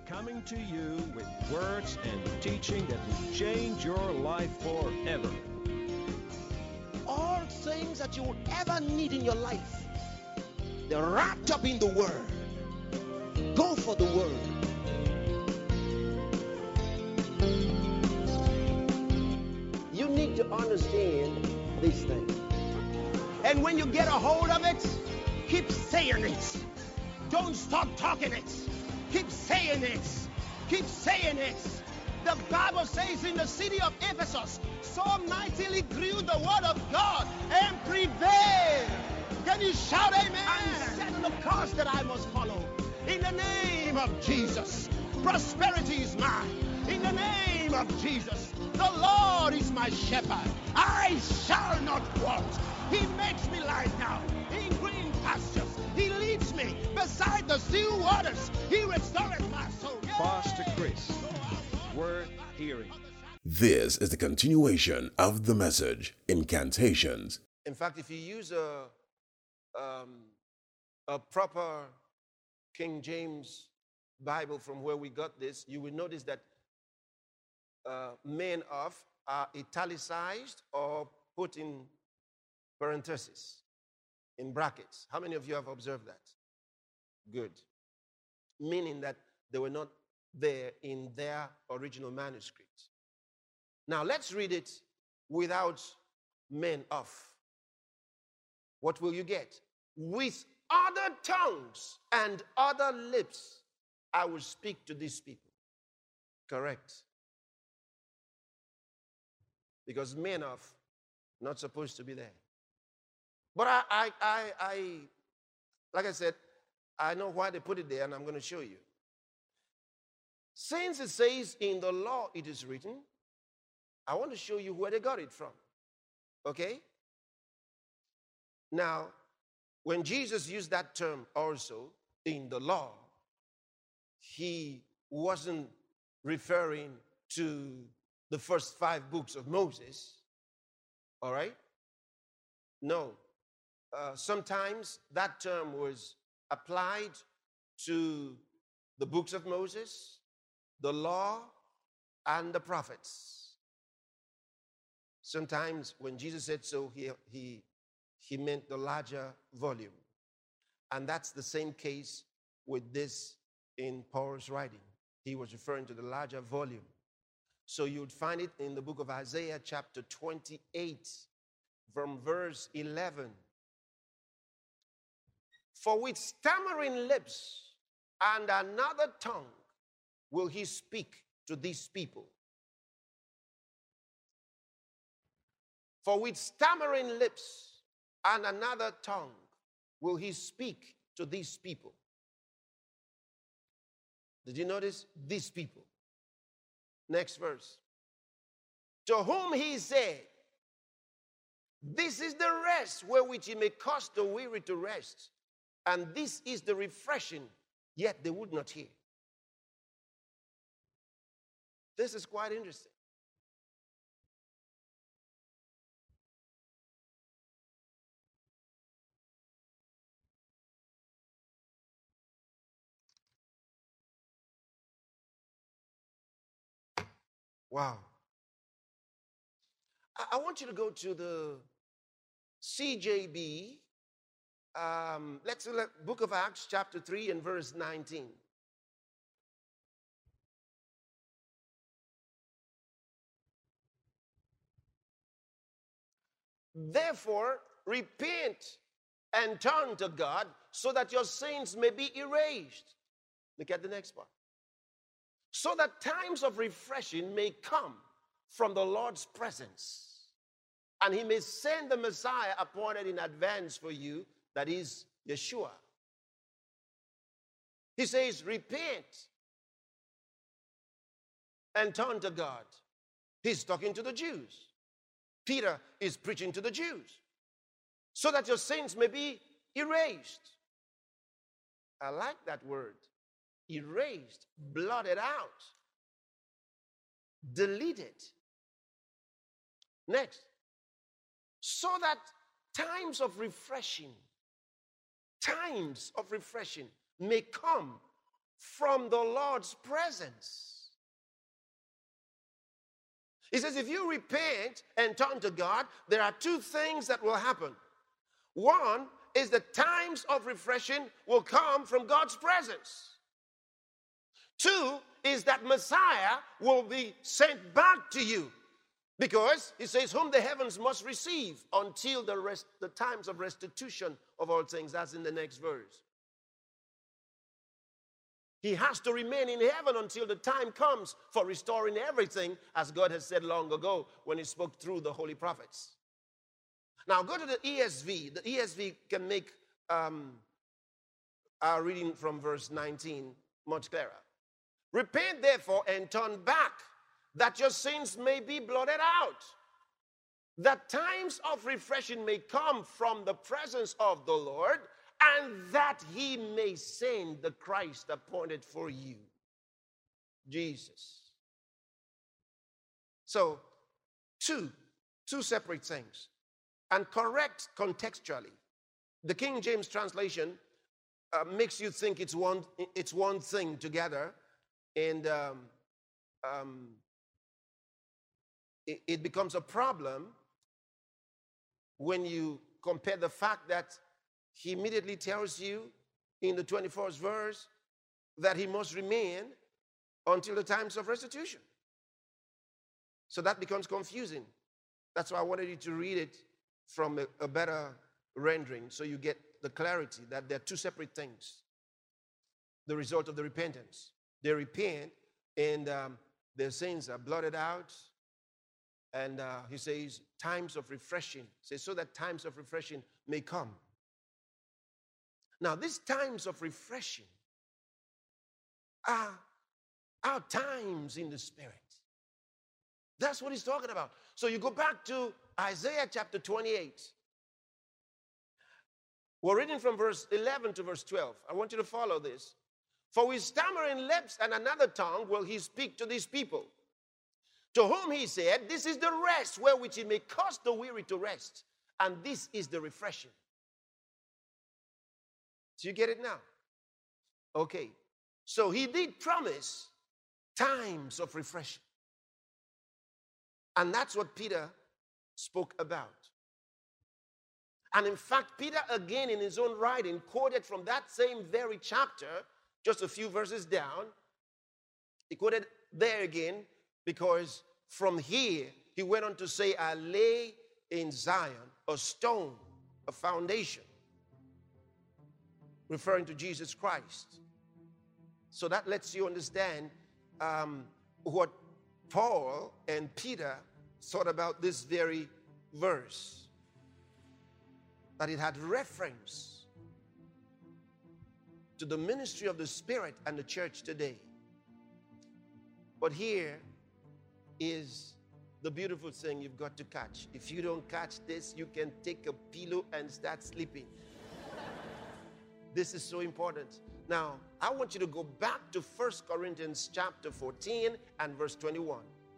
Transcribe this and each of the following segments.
coming to you with words and teaching that will change your life forever. All things that you would ever need in your life, they're wrapped up in the Word. Go for the Word. You need to understand these things. And when you get a hold of it, keep saying it. Don't stop talking it. Keep saying it. Keep saying it. The Bible says in the city of Ephesus, so mightily grew the word of God and prevailed. Can you shout amen? I'm setting the course that I must follow. In the name of Jesus, prosperity is mine. In the name of Jesus, the Lord is my shepherd. I shall not want. He makes me lie down in green pastures. He leads me beside the still waters. He restores my soul. Pastor Chris, word hearing. This is the continuation of the message, Incantations. In fact, if you use a proper King James Bible from where we got this, you will notice that men of are italicized or put in parentheses, in brackets. How many of you have observed that? Good. Meaning that they were not there in their original manuscript. Now let's read it without men of. What will you get? With other tongues and other lips, I will speak to these people. Correct. Because men of not supposed to be there. But I like I said, I know why they put it there, and I'm going to show you. Since it says in the law it is written, I want to show you where they got it from. Okay? Now, when Jesus used that term also in the law, he wasn't referring to the first 5 books of Moses. All right? No. Sometimes that term was applied to the books of Moses, the law, and the prophets. Sometimes when Jesus said so, he meant the larger volume. And that's the same case with this in Paul's writing. He was referring to the larger volume. So you would find it in the book of Isaiah chapter 28 from verse 11. For with stammering lips and another tongue will he speak to these people. For with stammering lips and another tongue will he speak to these people. Did you notice? These people. Next verse. To whom he said, this is the rest wherewith he may cause the weary to rest. And this is the refreshing, yet they would not hear. This is quite interesting. Wow. I want you to go to the CJB. Let's look at Book of Acts, chapter 3 and verse 19. Therefore, repent and turn to God so that your sins may be erased. Look at the next part. So that times of refreshing may come from the Lord's presence, and he may send the Messiah appointed in advance for you, that is Yeshua. He says, repent and turn to God. He's talking to the Jews. Peter is preaching to the Jews. So that your sins may be erased. I like that word. Erased, blotted out, deleted. Next. So that times of refreshing may come from the Lord's presence. He says, if you repent and turn to God, there are two things that will happen. One is the times of refreshing will come from God's presence. Two is that Messiah will be sent back to you. Because he says, whom the heavens must receive until the times of restitution of all things. That's in the next verse. He has to remain in heaven until the time comes for restoring everything, as God has said long ago when he spoke through the holy prophets. Now go to the ESV. The ESV can make our reading from verse 19 much clearer. Repent therefore and turn back, that your sins may be blotted out, that times of refreshing may come from the presence of the Lord, and that he may send the Christ appointed for you, Jesus. So, two separate things, and correct contextually. The King James translation makes you think it's one thing together, and it becomes a problem when you compare the fact that he immediately tells you in the 21st verse that he must remain until the times of restitution. So that becomes confusing. That's why I wanted you to read it from a better rendering so you get the clarity that they're two separate things. The result of the repentance. They repent and their sins are blotted out. And he says, times of refreshing. He says, so that times of refreshing may come. Now, these times of refreshing are times in the Spirit. That's what he's talking about. So you go back to Isaiah chapter 28. We're reading from verse 11 to verse 12. I want you to follow this. For with stammering lips and another tongue will he speak to these people, to whom he said, this is the rest wherewith he may cause the weary to rest, and this is the refreshing. Do you get it now? Okay. So he did promise times of refreshing. And that's what Peter spoke about. And in fact, Peter again in his own writing quoted from that same very chapter, just a few verses down. He quoted there again, because from here, he went on to say, I lay in Zion a stone, a foundation, referring to Jesus Christ. So that lets you understand what Paul and Peter thought about this very verse, that it had reference to the ministry of the Spirit and the church today. But here is the beautiful thing you've got to catch. If you don't catch this, you can take a pillow and start sleeping. This is so important. Now, I want you to go back to 1 Corinthians chapter 14 and verse 21.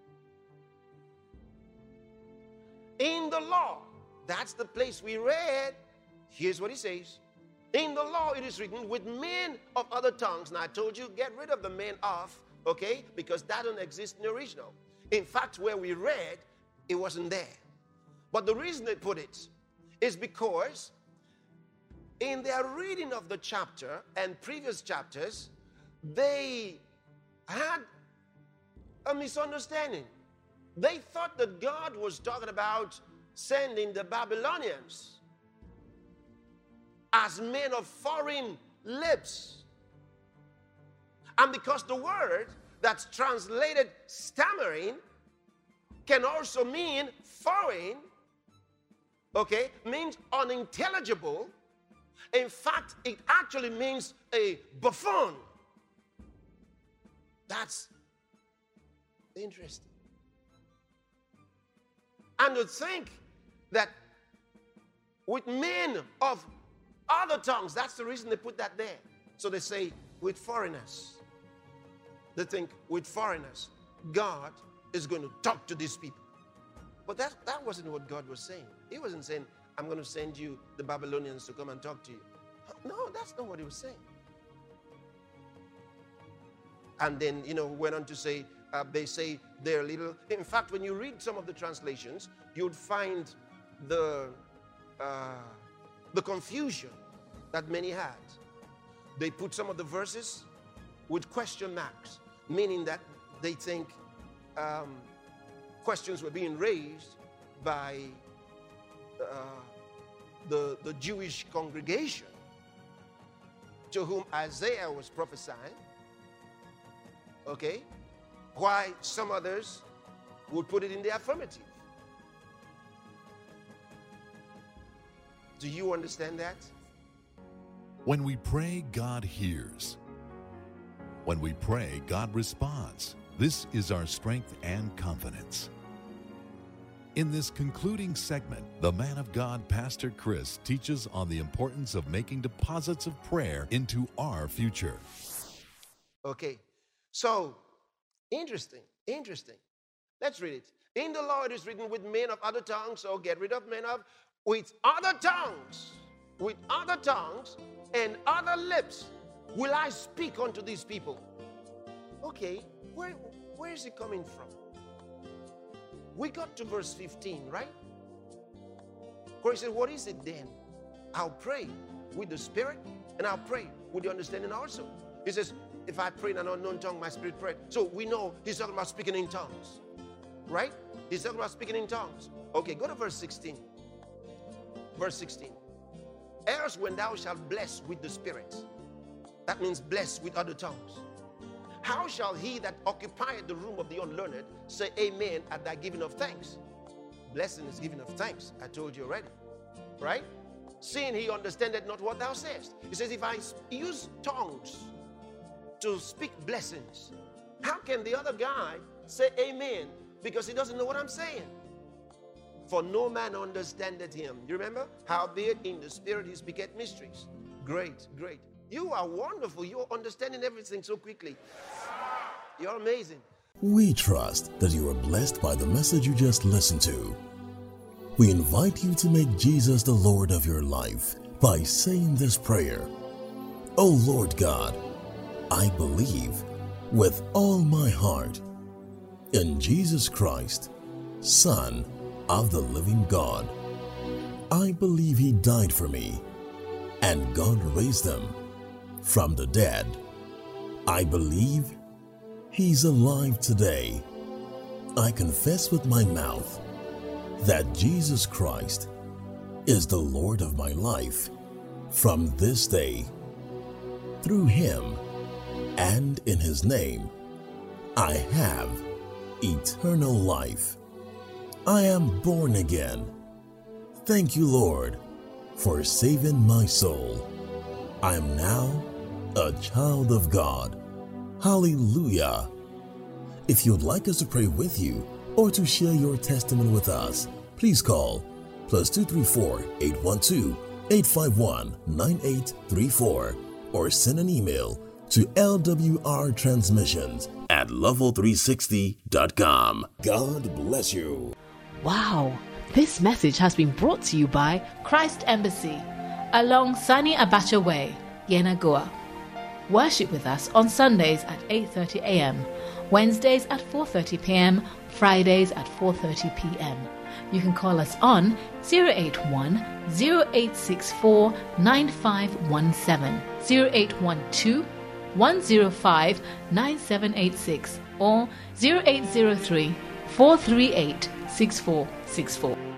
In the law, that's the place we read. Here's what he says. In the law it is written, with men of other tongues. Now I told you, get rid of the men of, okay? Because that don't exist in the original. In fact, where we read, it wasn't there. But the reason they put it is because in their reading of the chapter and previous chapters, they had a misunderstanding. They thought that God was talking about sending the Babylonians as men of foreign lips. And because the word that's translated stammering can also mean foreign, okay, means unintelligible. In fact, it actually means a buffoon. That's interesting. And to think that with men of other tongues, that's the reason they put that there. So they say, with foreigners. They think, with foreigners, God is going to talk to these people. But that wasn't what God was saying. He wasn't saying, I'm going to send you the Babylonians to come and talk to you. No, that's not what he was saying. And then, went on to say, they say they're little. In fact, when you read some of the translations, you'd find the confusion that many had. They put some of the verses with question marks, meaning that they think questions were being raised by the Jewish congregation to whom Isaiah was prophesying. Okay? Why some others would put it in the affirmative. Do you understand that? When we pray, God hears. When we pray, God responds. This is our strength and confidence. In this concluding segment, the man of God, Pastor Chris, teaches on the importance of making deposits of prayer into our future. Okay, so interesting. Let's read it. In the law it is written, with men of other tongues, so get rid of men of, with other tongues and other lips will I speak unto these people. Okay, where is it coming from? We got to verse 15, right? Where he said, what is it then? I'll pray with the spirit and I'll pray with the understanding also. He says, if I pray in an unknown tongue, my spirit prayed. So we know he's talking about speaking in tongues, right? He's talking about speaking in tongues. Okay, go to verse 16. Verse 16. Else when thou shalt bless with the spirit, that means bless with other tongues, how shall he that occupieth the room of the unlearned say amen at thy giving of thanks? Blessing is giving of thanks. I told you already, right? Seeing he understandeth not what thou sayest. He says, if I use tongues to speak blessings, how can the other guy say amen? Because he doesn't know what I'm saying. For no man understandeth him. You remember? Howbeit in the spirit he speaketh mysteries. Great. You are wonderful. You're understanding everything so quickly. You're amazing. We trust that you are blessed by the message you just listened to. We invite you to make Jesus the Lord of your life by saying this prayer. Oh Lord God, I believe with all my heart in Jesus Christ, Son of the living God. I believe he died for me and God raised him from the dead. I believe he's alive today. I confess with my mouth that Jesus Christ is the Lord of my life from this day. Through him and in his name, I have eternal life. I am born again. Thank you, Lord, for saving my soul. I am now a child of God. Hallelujah. If you'd like us to pray with you or to share your testimony with us, please call +234 812 851 9834 or send an email to lwrtransmissions@level360.com. God bless you. Wow, this message has been brought to you by Christ Embassy along Sani Abacha Way, Yenagoa. Worship with us on Sundays at 8:30 a.m., Wednesdays at 4:30 p.m., Fridays at 4:30 p.m. You can call us on 081 0864 9517, 0812 105 9786 or 0803 438 6464.